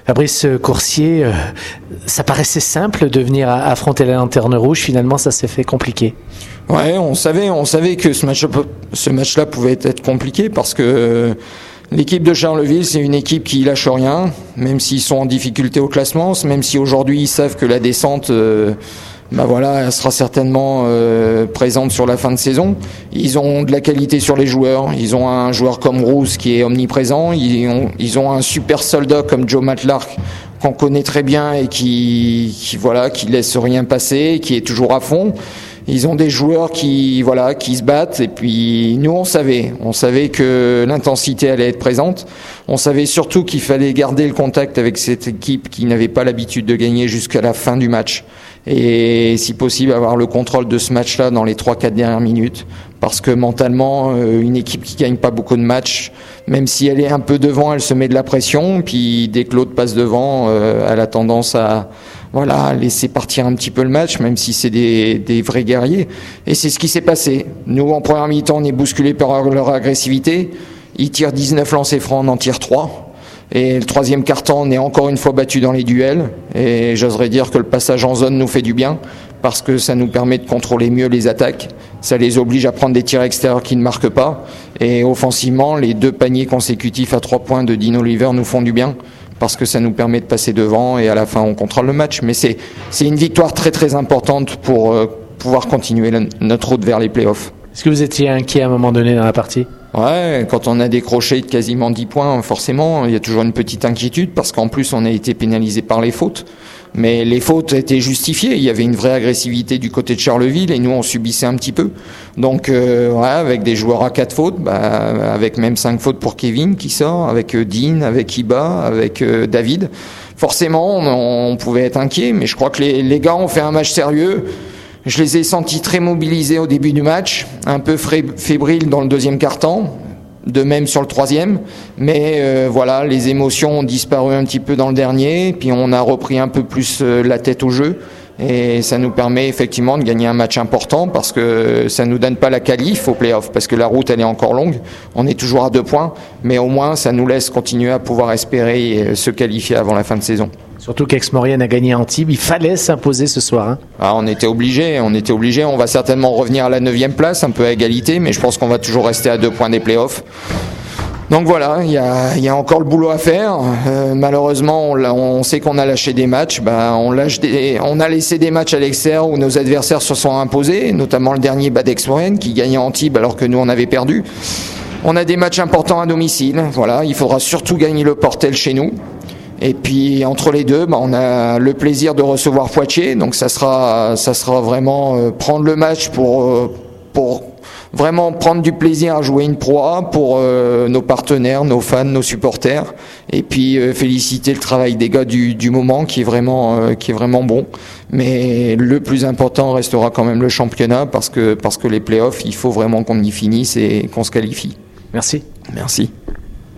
Fabrice Coursier, ça paraissait simple de venir affronter la Lanterne Rouge. Finalement, ça s'est fait compliqué. Ouais, on savait que ce match-là pouvait être compliqué parce que l'équipe de Charleville, c'est une équipe qui lâche rien, même s'ils sont en difficulté au classement, même si aujourd'hui ils savent que la descente, elle sera certainement présente sur la fin de saison. Ils ont de la qualité sur les joueurs. Ils ont un joueur comme Roos qui est omniprésent. Ils ont un super soldat comme Joe Matlark qu'on connaît très bien et qui laisse rien passer, qui est toujours à fond. Ils ont des joueurs qui se battent, et puis nous on savait que l'intensité allait être présente. On savait surtout qu'il fallait garder le contact avec cette équipe qui n'avait pas l'habitude de gagner jusqu'à la fin du match. Et si possible avoir le contrôle de ce match-là dans les 3-4 dernières minutes, parce que mentalement une équipe qui gagne pas beaucoup de matchs, même si elle est un peu devant, elle se met de la pression, puis dès que l'autre passe devant, elle a tendance à laisser partir un petit peu le match, même si c'est des vrais guerriers. Et c'est ce qui s'est passé. Nous, en première mi-temps, on est bousculés par leur agressivité. Ils tirent 19 lancers francs, on en tire 3. Et le troisième quart-temps, on est encore une fois battu dans les duels. Et j'oserais dire que le passage en zone nous fait du bien, parce que ça nous permet de contrôler mieux les attaques. Ça les oblige à prendre des tirs extérieurs qui ne marquent pas. Et offensivement, les 2 paniers consécutifs à 3 points de Dean Oliver nous font du bien, parce que ça nous permet de passer devant et à la fin on contrôle le match. Mais c'est une victoire très très importante pour pouvoir continuer notre route vers les playoffs. Est-ce que vous étiez inquiet à un moment donné dans la partie ? Ouais, quand on a décroché de quasiment 10 points, forcément, il y a toujours une petite inquiétude, parce qu'en plus on a été pénalisé par les fautes. Mais les fautes étaient justifiées, il y avait une vraie agressivité du côté de Charleville, et nous on subissait un petit peu. Donc avec des joueurs à 4 fautes, avec même 5 fautes pour Kevin qui sort, avec Dean, avec Iba, avec David. Forcément on pouvait être inquiet, mais je crois que les gars ont fait un match sérieux. Je les ai sentis très mobilisés au début du match, un peu fébriles dans le deuxième quart-temps, de même sur le troisième, mais les émotions ont disparu un petit peu dans le dernier, puis on a repris un peu plus la tête au jeu, et ça nous permet effectivement de gagner un match important, parce que ça nous donne pas la qualif au play-off, parce que la route elle est encore longue, on est toujours à 2 points, mais au moins ça nous laisse continuer à pouvoir espérer se qualifier avant la fin de saison. Surtout qu'Aix-Maurienne a gagné Antibes, il fallait s'imposer ce soir. Hein. On était obligé. On va certainement revenir à la 9e place, un peu à égalité, mais je pense qu'on va toujours rester à 2 points des playoffs. Donc voilà, il y a encore le boulot à faire. Malheureusement, on sait qu'on a lâché des matchs. On a laissé des matchs à l'extérieur où nos adversaires se sont imposés, notamment le dernier d'Aix-Maurienne qui gagnait Antibes alors que nous on avait perdu. On a des matchs importants à domicile. Voilà, il faudra surtout gagner le Portel chez nous. Et puis entre les deux, on a le plaisir de recevoir Poitiers, donc ça sera vraiment prendre le match pour vraiment prendre du plaisir à jouer une Pro A pour nos partenaires, nos fans, nos supporters, et puis féliciter le travail des gars du moment qui est vraiment bon. Mais le plus important restera quand même le championnat, parce que les playoffs, il faut vraiment qu'on y finisse et qu'on se qualifie. Merci. Merci.